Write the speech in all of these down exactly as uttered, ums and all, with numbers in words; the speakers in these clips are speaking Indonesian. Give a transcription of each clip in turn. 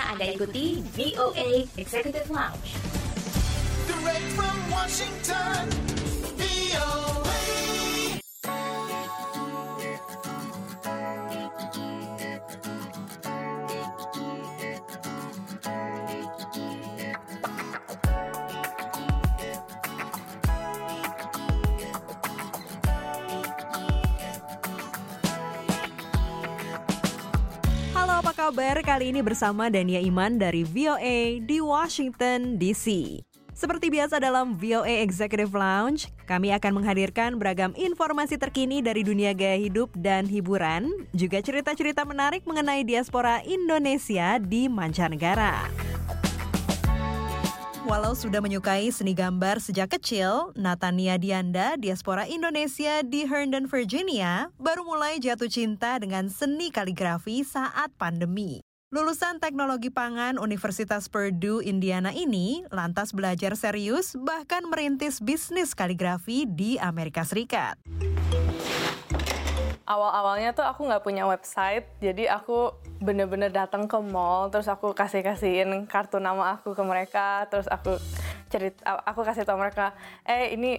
Anda ikuti V O A Executive Lounge. Direct from Washington, V O A. Halo, apa kabar? Kali ini bersama Dania Iman dari V O A di Washington D C. Seperti biasa dalam V O A Executive Lounge, kami akan menghadirkan beragam informasi terkini dari dunia gaya hidup dan hiburan, juga cerita-cerita menarik mengenai diaspora Indonesia di mancanegara. Walau sudah menyukai seni gambar sejak kecil, Natania Dianda, diaspora Indonesia di Herndon, Virginia, baru mulai jatuh cinta dengan seni kaligrafi saat pandemi. Lulusan Teknologi Pangan Universitas Purdue, Indiana ini lantas belajar serius bahkan merintis bisnis kaligrafi di Amerika Serikat. Awal-awalnya tuh aku nggak punya website, jadi aku bener-bener datang ke mall, terus aku kasih-kasihin kartu nama aku ke mereka, terus aku cerita, aku kasih tau mereka, eh ini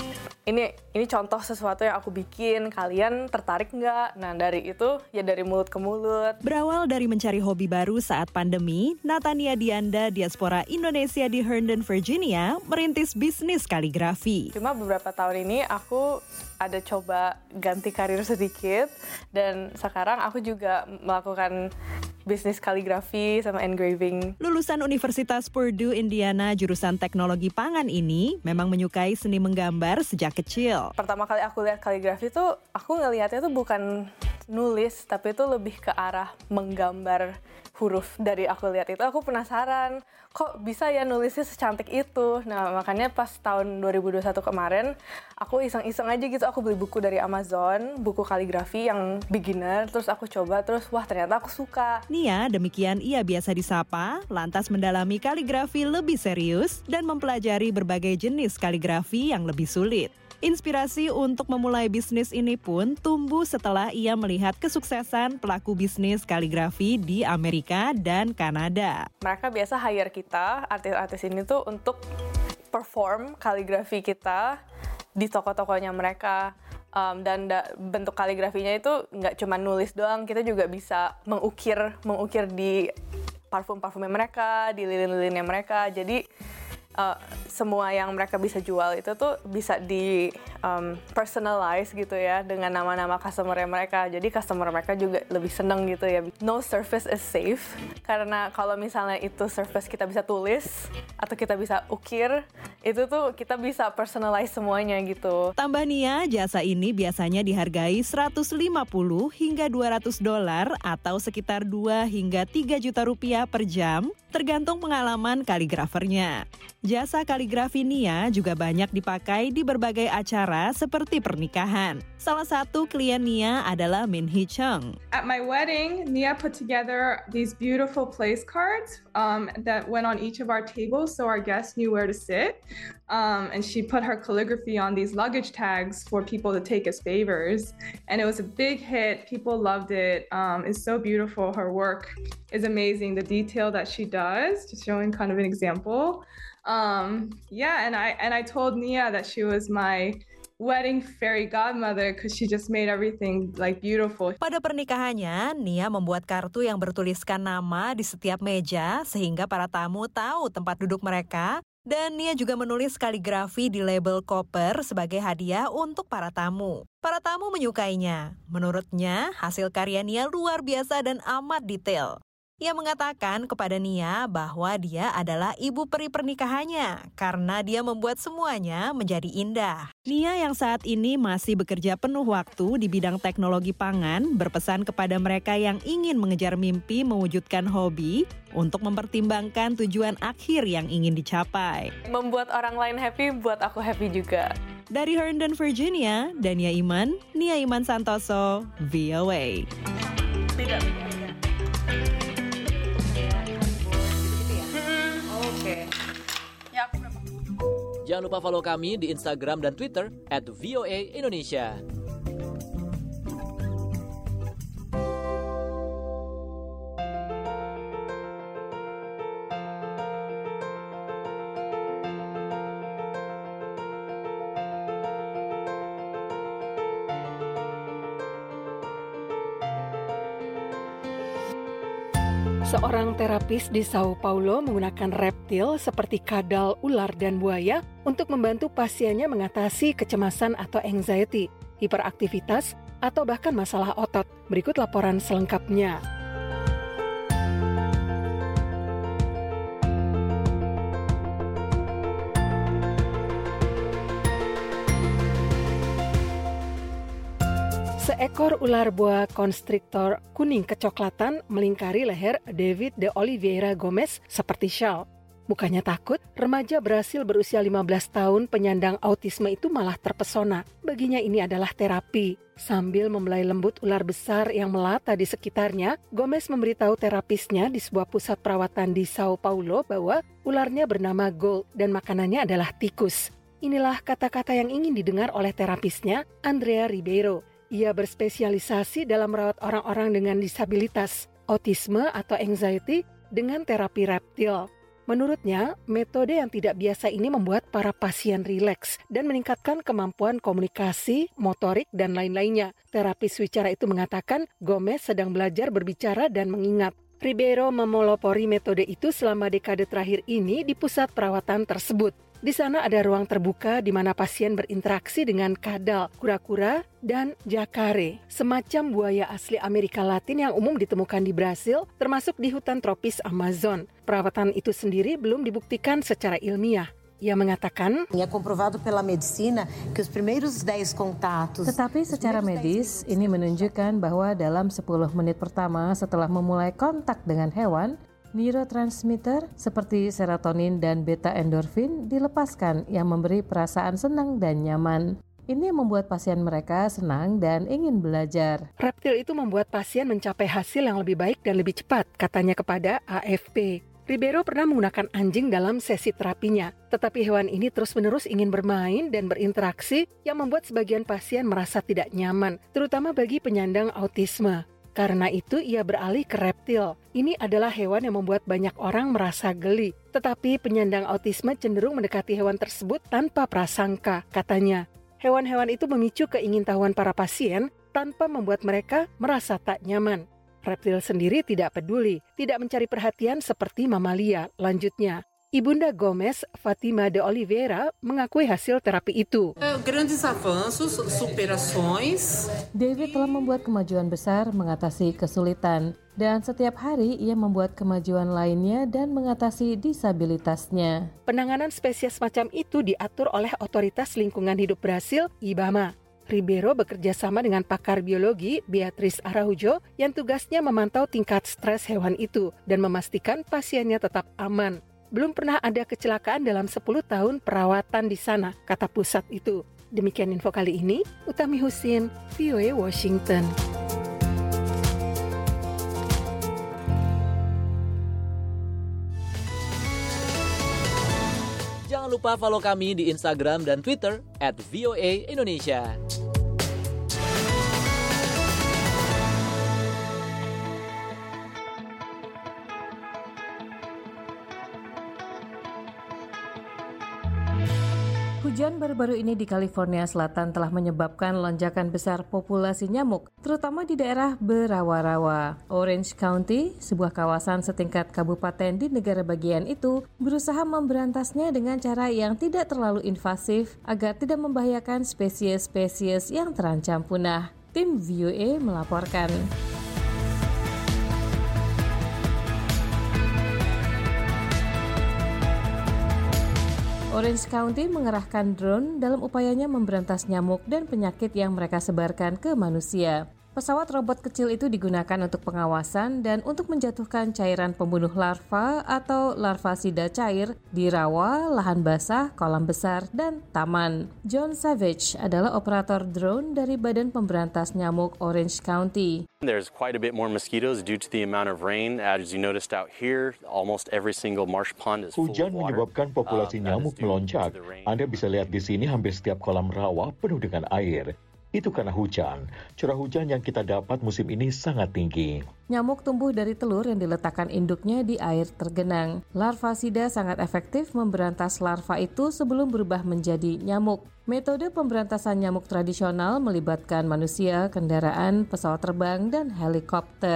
ini ini contoh sesuatu yang aku bikin, kalian tertarik nggak? Nah dari itu ya dari mulut ke mulut. Berawal dari mencari hobi baru saat pandemi, Natania Dianda, diaspora Indonesia di Herndon, Virginia, merintis bisnis kaligrafi. Cuma beberapa tahun ini aku ada coba ganti karir sedikit, dan sekarang aku juga melakukan bisnis kaligrafi sama engraving. Lulusan Universitas Purdue, Indiana, jurusan Teknologi Pangan ini memang menyukai seni menggambar sejak kecil. Pertama kali aku lihat kaligrafi tuh, aku ngelihatnya tuh bukan nulis, tapi itu lebih ke arah menggambar huruf. Dari aku lihat itu, aku penasaran, kok bisa ya nulisnya secantik itu? Nah, makanya pas tahun dua ribu dua puluh satu kemarin, aku iseng-iseng aja gitu, aku beli buku dari Amazon, buku kaligrafi yang beginner, terus aku coba, terus wah ternyata aku suka. Nia, demikian ia biasa disapa, lantas mendalami kaligrafi lebih serius dan mempelajari berbagai jenis kaligrafi yang lebih sulit. Inspirasi untuk memulai bisnis ini pun tumbuh setelah ia melihat kesuksesan pelaku bisnis kaligrafi di Amerika dan Kanada. Mereka biasa hire kita, artis-artis ini tuh untuk perform kaligrafi kita di toko-tokonya mereka. Um, dan da- bentuk kaligrafinya itu nggak cuma nulis doang, kita juga bisa mengukir, mengukir di parfum-parfumnya mereka, di lilin-lilinnya mereka. Jadi Uh, semua yang mereka bisa jual itu tuh bisa di um, personalize gitu ya dengan nama-nama customer mereka. Jadi customer mereka juga lebih seneng gitu ya. No surface is safe, karena kalau misalnya itu surface kita bisa tulis atau kita bisa ukir, itu tuh kita bisa personalize semuanya gitu. Tambah Nia, jasa ini biasanya dihargai seratus lima puluh hingga dua ratus dolar atau sekitar dua hingga tiga juta rupiah per jam, tergantung pengalaman kaligrafernya. Jasa kaligrafi Nia juga banyak dipakai di berbagai acara seperti pernikahan. Salah satu klien Nia adalah Min Hee Chung. At my wedding, Nia put together these beautiful place cards um, that went on each of our tables so our guests knew where to sit. Um, and she put her calligraphy on these luggage tags for people to take as favors. And it was a big hit. People loved it. Um, it's so beautiful. Her work is amazing. The detail that she does, just showing kind of an example. Um, yeah, and I and I told Nia that she was my wedding fairy godmother because she just made everything like beautiful. Pada pernikahannya, Nia membuat kartu yang bertuliskan nama di setiap meja sehingga para tamu tahu tempat duduk mereka. Dan Nia juga menulis kaligrafi di label koper sebagai hadiah untuk para tamu. Para tamu menyukainya. Menurutnya, hasil karya Nia luar biasa dan amat detail. Ia mengatakan kepada Nia bahwa dia adalah ibu peri pernikahannya karena dia membuat semuanya menjadi indah. Nia yang saat ini masih bekerja penuh waktu di bidang teknologi pangan berpesan kepada mereka yang ingin mengejar mimpi mewujudkan hobi untuk mempertimbangkan tujuan akhir yang ingin dicapai. Membuat orang lain happy, buat aku happy juga. Dari Herndon, Virginia, Dania Iman, Nia Iman Santoso, V O A. Tidak, tidak. Jangan lupa follow kami di Instagram dan Twitter at V O A Indonesia. Seorang terapis di Sao Paulo menggunakan reptil seperti kadal, ular, dan buaya untuk membantu pasiennya mengatasi kecemasan atau anxiety, hiperaktivitas, atau bahkan masalah otot. Berikut laporan selengkapnya. Seekor ular boa constrictor kuning kecoklatan melingkari leher David de Oliveira Gomes seperti syal. Bukannya takut, remaja Brasil berusia lima belas tahun penyandang autisme itu malah terpesona. Baginya ini adalah terapi. Sambil membelai lembut ular besar yang melata di sekitarnya, Gomes memberitahu terapisnya di sebuah pusat perawatan di Sao Paulo bahwa ularnya bernama Gold dan makanannya adalah tikus. Inilah kata-kata yang ingin didengar oleh terapisnya, Andrea Ribeiro. Ia berspesialisasi dalam merawat orang-orang dengan disabilitas, autisme atau anxiety dengan terapi reptil. Menurutnya, metode yang tidak biasa ini membuat para pasien rileks dan meningkatkan kemampuan komunikasi, motorik, dan lain-lainnya. Terapis wicara itu mengatakan Gomes sedang belajar berbicara dan mengingat. Ribeiro memelopori metode itu selama dekade terakhir ini di pusat perawatan tersebut. Di sana ada ruang terbuka di mana pasien berinteraksi dengan kadal, kura-kura, dan jakare, semacam buaya asli Amerika Latin yang umum ditemukan di Brasil, termasuk di hutan tropis Amazon. Perawatan itu sendiri belum dibuktikan secara ilmiah. Ia mengatakan, É comprovado pela medicina que os primeiros dez contatos. Tetapi secara medis ini menunjukkan bahwa dalam sepuluh menit pertama setelah memulai kontak dengan hewan, neurotransmitter seperti serotonin dan beta endorfin dilepaskan yang memberi perasaan senang dan nyaman. Ini membuat pasien mereka senang dan ingin belajar. Reptil itu membuat pasien mencapai hasil yang lebih baik dan lebih cepat, katanya kepada A F P. Ribeiro pernah menggunakan anjing dalam sesi terapinya, tetapi hewan ini terus-menerus ingin bermain dan berinteraksi yang membuat sebagian pasien merasa tidak nyaman, terutama bagi penyandang autisme. Karena itu ia beralih ke reptil. Ini adalah hewan yang membuat banyak orang merasa geli. Tetapi penyandang autisme cenderung mendekati hewan tersebut tanpa prasangka, katanya. Hewan-hewan itu memicu keingintahuan para pasien tanpa membuat mereka merasa tak nyaman. Reptil sendiri tidak peduli, tidak mencari perhatian seperti mamalia, lanjutnya. Ibunda Gomes, Fatima de Oliveira, mengakui hasil terapi itu. Grandes avanços, superações. David telah membuat kemajuan besar mengatasi kesulitan, dan setiap hari ia membuat kemajuan lainnya dan mengatasi disabilitasnya. Penanganan spesies macam itu diatur oleh Otoritas Lingkungan Hidup Brasil, IBAMA. Ribeiro bekerja sama dengan pakar biologi Beatrice Araujo yang tugasnya memantau tingkat stres hewan itu dan memastikan pasiennya tetap aman. Belum pernah ada kecelakaan dalam sepuluh tahun perawatan di sana, kata pusat itu. Demikian info kali ini, Utami Husin, V O A Washington. Jangan lupa follow kami di Instagram dan Twitter at V O A Indonesia. Hujan baru-baru ini di California Selatan telah menyebabkan lonjakan besar populasi nyamuk, terutama di daerah berawa-rawa. Orange County, sebuah kawasan setingkat kabupaten di negara bagian itu, berusaha memberantasnya dengan cara yang tidak terlalu invasif agar tidak membahayakan spesies-spesies yang terancam punah. Tim V O A melaporkan. Orange County mengerahkan drone dalam upayanya memberantas nyamuk dan penyakit yang mereka sebarkan ke manusia. Pesawat robot kecil itu digunakan untuk pengawasan dan untuk menjatuhkan cairan pembunuh larva atau larvasida cair di rawa, lahan basah, kolam besar, dan taman. John Savage adalah operator drone dari Badan Pemberantas Nyamuk Orange County. There's quite a bit more mosquitoes due to the amount of rain. As you noticed out here, almost every single marsh pond is full of water. Hujan menyebabkan populasi uh, nyamuk melonjak. Anda bisa lihat di sini hampir setiap kolam rawa penuh dengan air. Itu karena hujan. Curah hujan yang kita dapat musim ini sangat tinggi. Nyamuk tumbuh dari telur yang diletakkan induknya di air tergenang. Larvasida sangat efektif memberantas larva itu sebelum berubah menjadi nyamuk. Metode pemberantasan nyamuk tradisional melibatkan manusia, kendaraan, pesawat terbang, dan helikopter.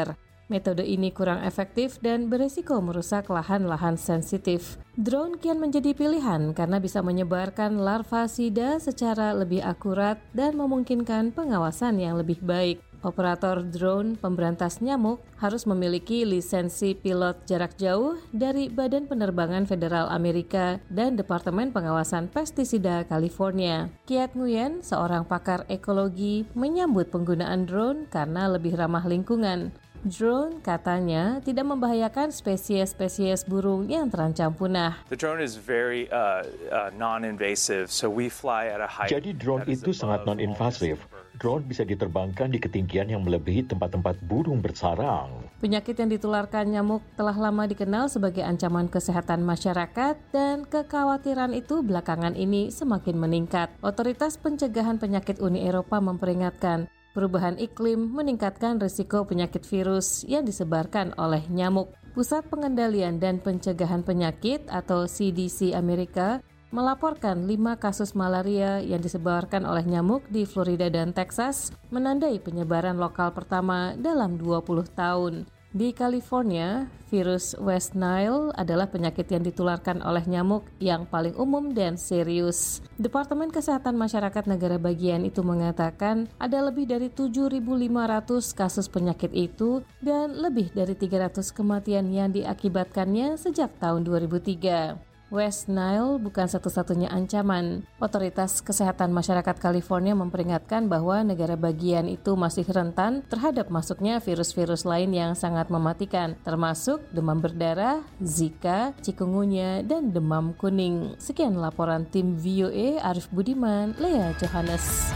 Metode ini kurang efektif dan beresiko merusak lahan-lahan sensitif. Drone kian menjadi pilihan karena bisa menyebarkan larva sida secara lebih akurat dan memungkinkan pengawasan yang lebih baik. Operator drone pemberantas nyamuk harus memiliki lisensi pilot jarak jauh dari Badan Penerbangan Federal Amerika dan Departemen Pengawasan Pestisida California. Kiat Nguyen, seorang pakar ekologi, menyambut penggunaan drone karena lebih ramah lingkungan. Drone katanya tidak membahayakan spesies-spesies burung yang terancam punah. The drone is very uh, uh, non-invasive, so we fly at a height. Jadi drone itu sangat non-invasif. Drone bisa diterbangkan di ketinggian yang melebihi tempat-tempat burung bersarang. Penyakit yang ditularkan nyamuk telah lama dikenal sebagai ancaman kesehatan masyarakat dan kekhawatiran itu belakangan ini semakin meningkat. Otoritas Pencegahan Penyakit Uni Eropa memperingatkan perubahan iklim meningkatkan risiko penyakit virus yang disebarkan oleh nyamuk. Pusat Pengendalian dan Pencegahan Penyakit atau C D C Amerika melaporkan lima kasus malaria yang disebarkan oleh nyamuk di Florida dan Texas, menandai penyebaran lokal pertama dalam dua puluh tahun. Di California, virus West Nile adalah penyakit yang ditularkan oleh nyamuk yang paling umum dan serius. Departemen Kesehatan Masyarakat negara bagian itu mengatakan ada lebih dari tujuh ribu lima ratus kasus penyakit itu dan lebih dari tiga ratus kematian yang diakibatkannya sejak tahun dua ribu tiga. West Nile bukan satu-satunya ancaman. Otoritas Kesehatan Masyarakat California memperingatkan bahwa negara bagian itu masih rentan terhadap masuknya virus-virus lain yang sangat mematikan, termasuk demam berdarah, Zika, cikungunya, dan demam kuning. Sekian laporan tim V O A, Arif Budiman, Lea Johannes.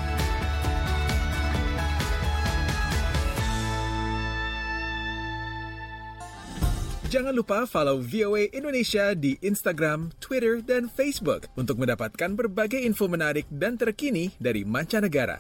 Jangan lupa follow V O A Indonesia di Instagram, Twitter, dan Facebook untuk mendapatkan berbagai info menarik dan terkini dari mancanegara.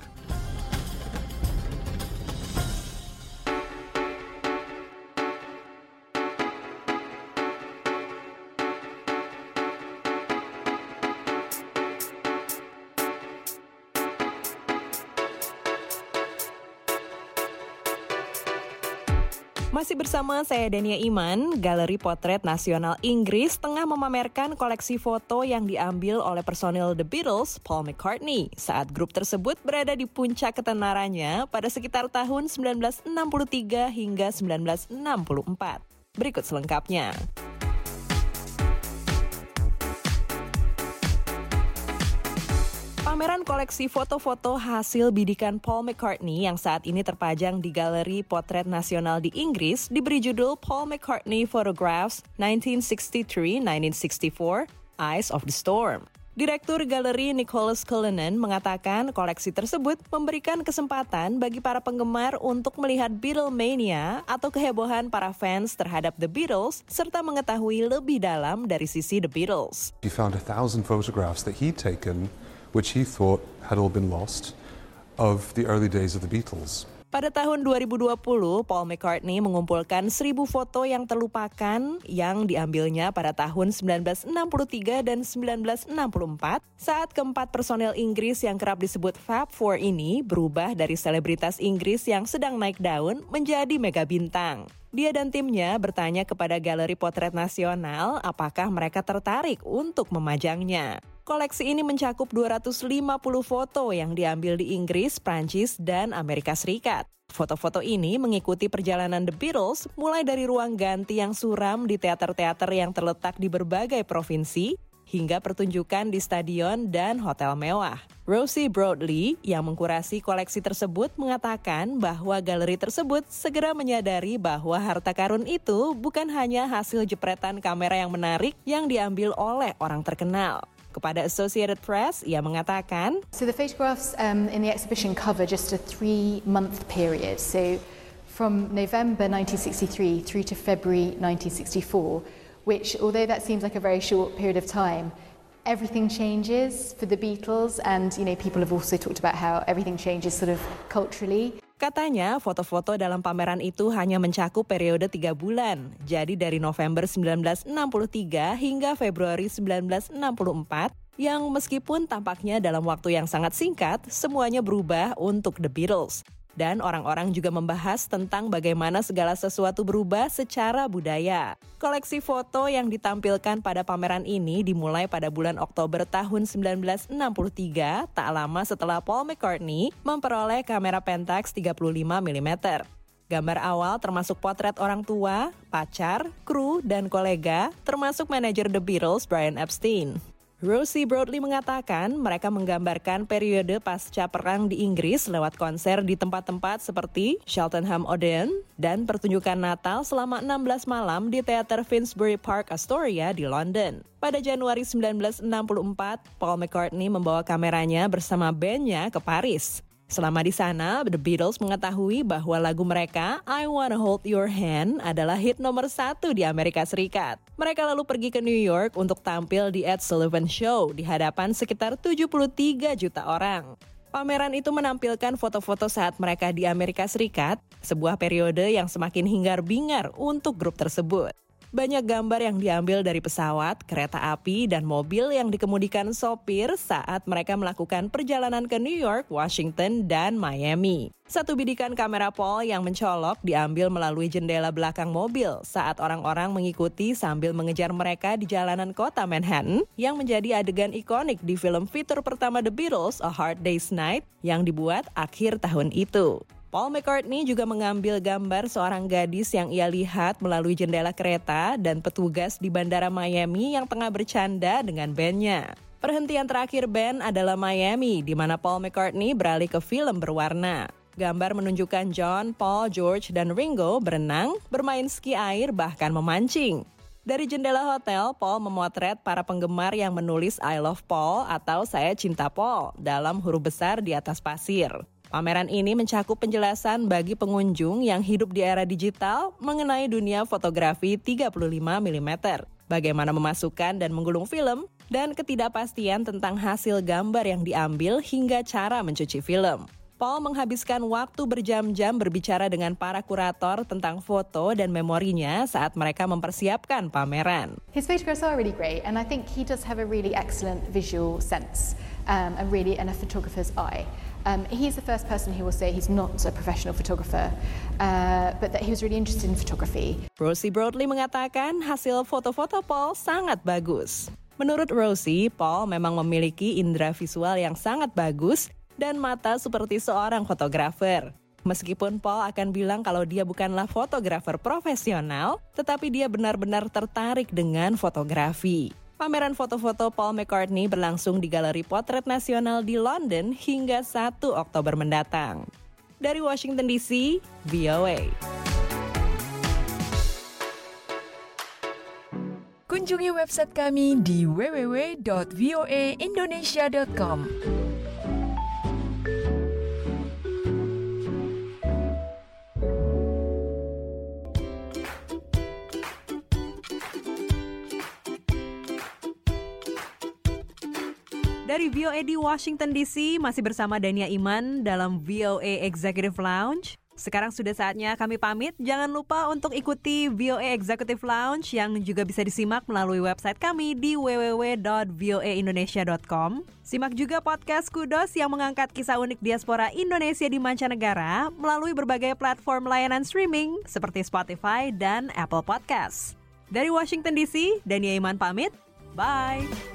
Masih bersama saya Dania Iman, Galeri Potret Nasional Inggris tengah memamerkan koleksi foto yang diambil oleh personil The Beatles, Paul McCartney, saat grup tersebut berada di puncak ketenarannya pada sekitar tahun sembilan belas enam puluh tiga hingga sembilan belas enam puluh empat. Berikut selengkapnya. Pameran koleksi foto-foto hasil bidikan Paul McCartney yang saat ini terpajang di Galeri Potret Nasional di Inggris diberi judul Paul McCartney Photographs nineteen sixty-three to nineteen sixty-four, Eyes of the Storm. Direktur Galeri Nicholas Cullinan mengatakan koleksi tersebut memberikan kesempatan bagi para penggemar untuk melihat Beatlemania atau kehebohan para fans terhadap The Beatles serta mengetahui lebih dalam dari sisi The Beatles. He found a thousand photographs that he'd taken which he thought had all been lost, of the early days of the Beatles. Pada tahun dua ribu dua puluh, Paul McCartney mengumpulkan seribu foto yang terlupakan yang diambilnya pada tahun sembilan belas enam puluh tiga dan sembilan belas enam puluh empat saat keempat personel Inggris yang kerap disebut Fab Four ini berubah dari selebritas Inggris yang sedang naik daun menjadi mega bintang. Dia dan timnya bertanya kepada Galeri Potret Nasional apakah mereka tertarik untuk memajangnya. Koleksi ini mencakup dua ratus lima puluh foto yang diambil di Inggris, Prancis, dan Amerika Serikat. Foto-foto ini mengikuti perjalanan The Beatles mulai dari ruang ganti yang suram di teater-teater yang terletak di berbagai provinsi, hingga pertunjukan di stadion dan hotel mewah. Rosie Broadley yang mengkurasi koleksi tersebut mengatakan bahwa galeri tersebut segera menyadari bahwa harta karun itu bukan hanya hasil jepretan kamera yang menarik yang diambil oleh orang terkenal. Kepada Associated Press, ia mengatakan, So the photographs um, in the exhibition cover just a three-month period. So from November nineteen sixty-three through to February nineteen sixty-four, which, although that seems like a very short period of time, everything changes for the Beatles, and you know people have also talked about how everything changes sort of culturally. Katanya, foto-foto dalam pameran itu hanya mencakup periode tiga bulan. Jadi dari November sembilan belas enam puluh tiga hingga Februari sembilan belas enam puluh empat, yang meskipun tampaknya dalam waktu yang sangat singkat, semuanya berubah untuk The Beatles. Dan orang-orang juga membahas tentang bagaimana segala sesuatu berubah secara budaya. Koleksi foto yang ditampilkan pada pameran ini dimulai pada bulan Oktober tahun sembilan belas enam puluh tiga, tak lama setelah Paul McCartney memperoleh kamera Pentax tiga puluh lima milimeter. Gambar awal termasuk potret orang tua, pacar, kru, dan kolega, termasuk manajer The Beatles Brian Epstein. Rosie Broadley mengatakan mereka menggambarkan periode pasca perang di Inggris lewat konser di tempat-tempat seperti Cheltenham Odeon dan pertunjukan Natal selama enam belas malam di Teater Finsbury Park Astoria di London. Pada Januari sembilan belas enam puluh empat, Paul McCartney membawa kameranya bersama bandnya ke Paris. Selama di sana, The Beatles mengetahui bahwa lagu mereka I Wanna Hold Your Hand adalah hit nomor satu di Amerika Serikat. Mereka lalu pergi ke New York untuk tampil di Ed Sullivan Show di hadapan sekitar tujuh puluh tiga juta orang. Pameran itu menampilkan foto-foto saat mereka di Amerika Serikat, sebuah periode yang semakin hingar-bingar untuk grup tersebut. Banyak gambar yang diambil dari pesawat, kereta api, dan mobil yang dikemudikan sopir saat mereka melakukan perjalanan ke New York, Washington, dan Miami. Satu bidikan kamera Paul yang mencolok diambil melalui jendela belakang mobil saat orang-orang mengikuti sambil mengejar mereka di jalanan kota Manhattan yang menjadi adegan ikonik di film fitur pertama The Beatles, A Hard Day's Night, yang dibuat akhir tahun itu. Paul McCartney juga mengambil gambar seorang gadis yang ia lihat melalui jendela kereta dan petugas di Bandara Miami yang tengah bercanda dengan bandnya. Perhentian terakhir band adalah Miami, di mana Paul McCartney beralih ke film berwarna. Gambar menunjukkan John, Paul, George, dan Ringo berenang, bermain ski air, bahkan memancing. Dari jendela hotel, Paul memotret para penggemar yang menulis I Love Paul atau Saya Cinta Paul dalam huruf besar di atas pasir. Pameran ini mencakup penjelasan bagi pengunjung yang hidup di era digital mengenai dunia fotografi tiga puluh lima milimeter, bagaimana memasukkan dan menggulung film, dan ketidakpastian tentang hasil gambar yang diambil hingga cara mencuci film. Paul menghabiskan waktu berjam-jam berbicara dengan para kurator tentang foto dan memorinya saat mereka mempersiapkan pameran. His photographs are really great, and I think he does have a really excellent visual sense um, and really and a photographer's eye. Um, he's the first person who will say he's not a professional photographer, uh, but that he was really interested in photography. Rosie Broadley mengatakan hasil foto-foto Paul sangat bagus. Menurut Rosie, Paul memang memiliki indera visual yang sangat bagus dan mata seperti seorang fotografer. Meskipun Paul akan bilang kalau dia bukanlah fotografer profesional, tetapi dia benar-benar tertarik dengan fotografi. Pameran foto-foto Paul McCartney berlangsung di Galeri Potret Nasional di London hingga satu Oktober mendatang. Dari Washington D C, V O A. Kunjungi website kami di w w w dot v o a indonesia dot com. Dari V O A di Washington D C, masih bersama Dania Iman dalam V O A Executive Lounge. Sekarang sudah saatnya kami pamit. Jangan lupa untuk ikuti V O A Executive Lounge yang juga bisa disimak melalui website kami di w w w dot v o a indonesia dot com. Simak juga podcast Kudos yang mengangkat kisah unik diaspora Indonesia di mancanegara melalui berbagai platform layanan streaming seperti Spotify dan Apple Podcasts. Dari Washington D C, Dania Iman pamit. Bye!